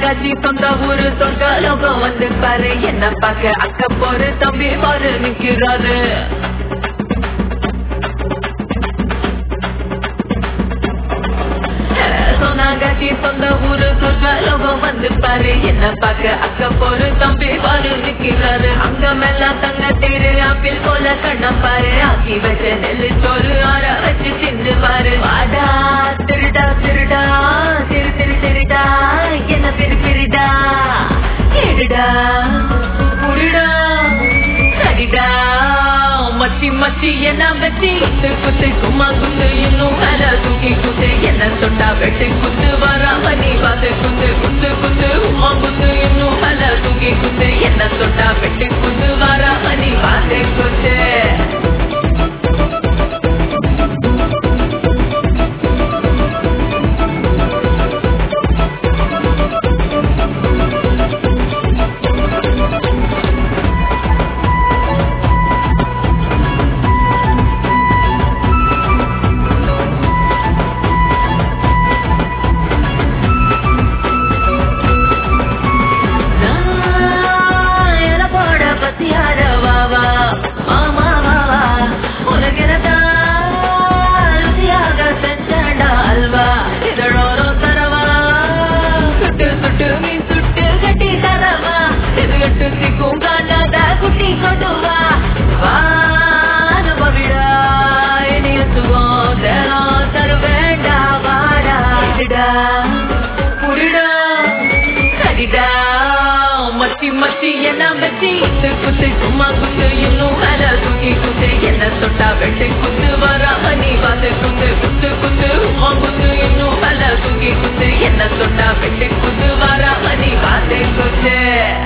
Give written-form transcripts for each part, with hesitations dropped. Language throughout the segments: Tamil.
சொன்னாங்காச்சி சொந்த ஊரு சொந்த லோகம் வந்து பாரு என்ன பார்க்க அக்க போரு தம்பி பாரு நிக்கிறாரு சொன்னாங்காச்சி சொந்த ஊரு சொந்த லோகம் வந்து பாரு என்ன பார்க்க அக்க போரு தம்பி பாரு நிக்கிறாரு அங்க மேல தங்க தேரு ஆப்பிள் போல கண்ணம் பாரு ஆக்கி வச்ச நெல்லு சோறு ஆற வச்சு தின்னு பாரு வாடா திருடா திருடா திரு திரு திருடா என்ன திரு திருடா கேடுடா புரிடா சரிடா மச்சி மச்சி என்ன வச்சி குத்து குத்து சும்மா குத்து இன்னும் மேல தூக்கி குத்து என்ன சொன்னா வெட்டு குத்து வராம நீ பாத்து குத்து குத்து குத்து உமா குத்து இன்னும் மேல தூக்கி குத்து என்ன சொன்னா வெட்டு குத்து வராம நீ பாத்து குத்து மச்சி மச்சி என்ன வச்சி குத்து குத்து சும்மா குத்து இன்னும் மேல தூக்கி குத்து என்ன சொன்னா வெட்டு குத்து வராம நீ பாத்து குத்து குத்து குத்து உமா குத்து இன்னும் மேல தூக்கி குத்து என்ன சொன்னா வெட்டு குத்து வராம நீ பாத்து குத்து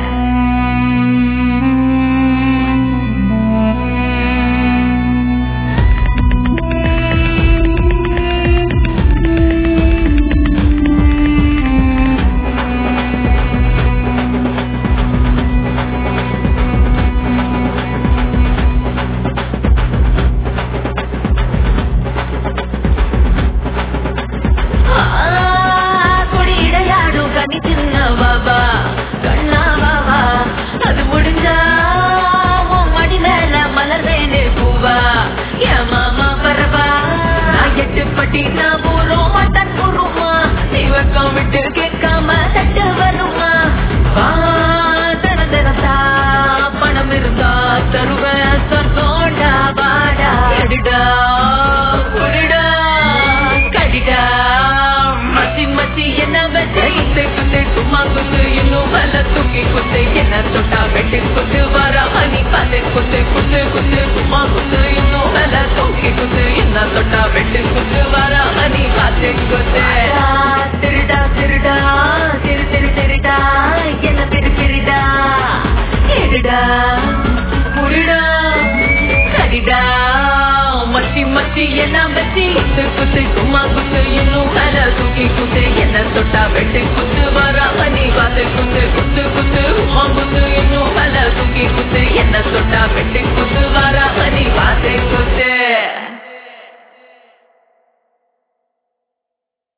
சும்மா குத்து இன்னும் மேல தூக்கி குத்து என்ன சொன்னா வெட்டு குத்து வராம நீ பாத்து குத்து குத்து குத்து சும்மா குத்து இன்னும் மேல தூக்கி குத்து என்ன சொன்னா வெட்டு குத்து வராம நீ பாத்து குத்து திருடா திருடா திரு திரு திருடா என்ன திரு திருடா கேடுடா புரிடா சரிடா மச்சி மச்சி என்ன வச்சி குத்து குத்து சும்மா குத்து இன்னும் மேல தூக்கி குத்து என்ன சொன்னா வெட்டு குத்து வராம நீ பாத்து குத்து குத்து குத்து உமா குத்து இன்னும் மேல தூக்கி குத்து என்ன சொன்னா வெட்டு குத்து வராம நீ பாத்து குத்து